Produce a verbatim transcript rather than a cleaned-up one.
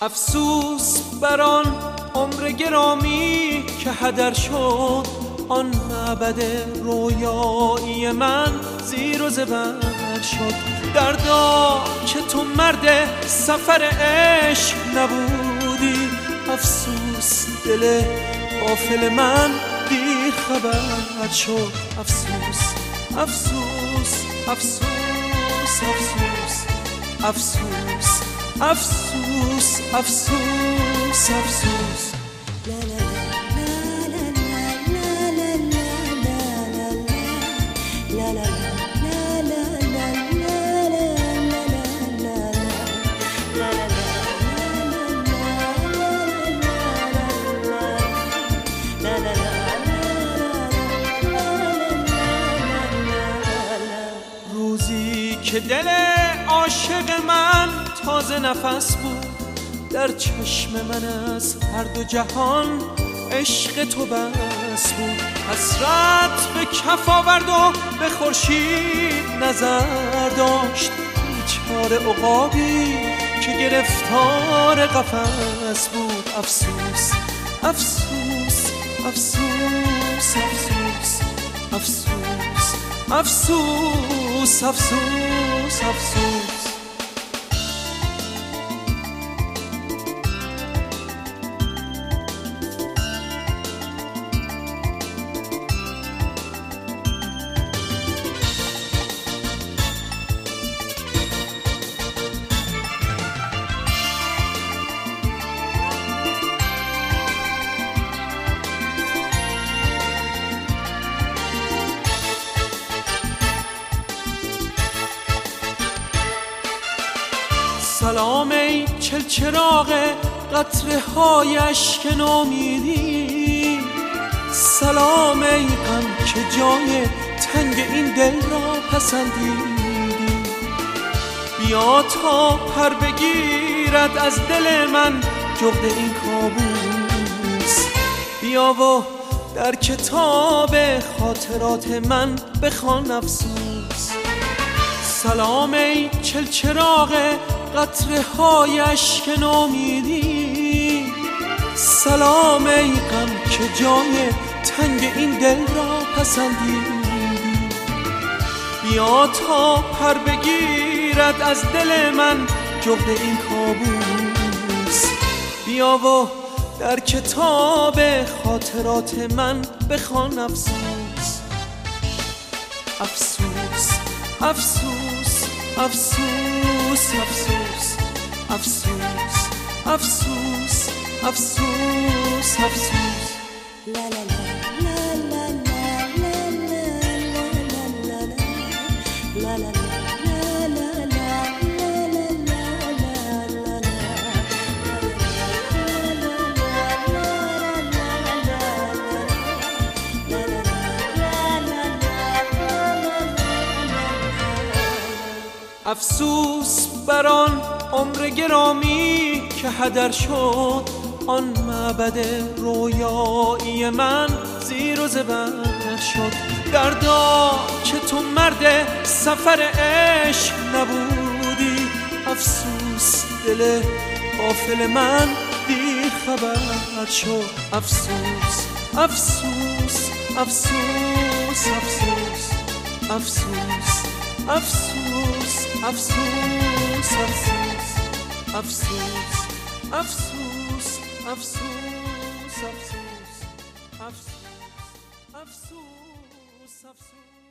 افسوس بر آن عمر گرامی که هدر شد، آن معبد رویایی من زیر و زبر شد. دردا که تو مرد سفر عشق نبودی، افسوس دل غافل من دیر خبر شد. افسوس افسوس افسوس افسوس افسوس افسوس افسوس افسوس روزی که دل عاشق من تازه نفس بود، در چشم من از هر دو جهان عشق تو بس بود. حسرت به کف آورد و به خورشید نظر داشت، بیچاره عقابی که گرفتار قفس بود. افسوس افسوس افسوس افسوس افسوس افسوس افسوس افسوس سلام ای چلچراغ قطره های اشک نومیدی، سلام ای غم که جای تنگ این دل را پسندیدی. بیا تا پر بگیرد از دل من جغد این کابوس، بیا و در کتاب خاطرات من بخوان افسوس. سلام ای چلچراغ قطره های اشک نومیدی، سلام ای غم که جای تنگ این دل را پسندیدی. بیا تا پر بگیرد از دل من جغد این کابوس، بیا و در کتاب خاطرات من بخوان افسوس. افسوس افسوس افسوس افسوس افسوس افسوس افسوس افسوس لا لا لا لا لا لا لا لا افسوس بر آن عمر گرامی که هدر شد، آن معبد رویایی من زیر و زبر شد. دردا که تو مرد سفر عشق نبودی، افسوس دل غافل من دیر خبر شد. افسوس افسوس افسوس افسوس افسوس افسوس افسوس افسوس افسوس افسوس افسوس افسوس افسوس افسوس افسوس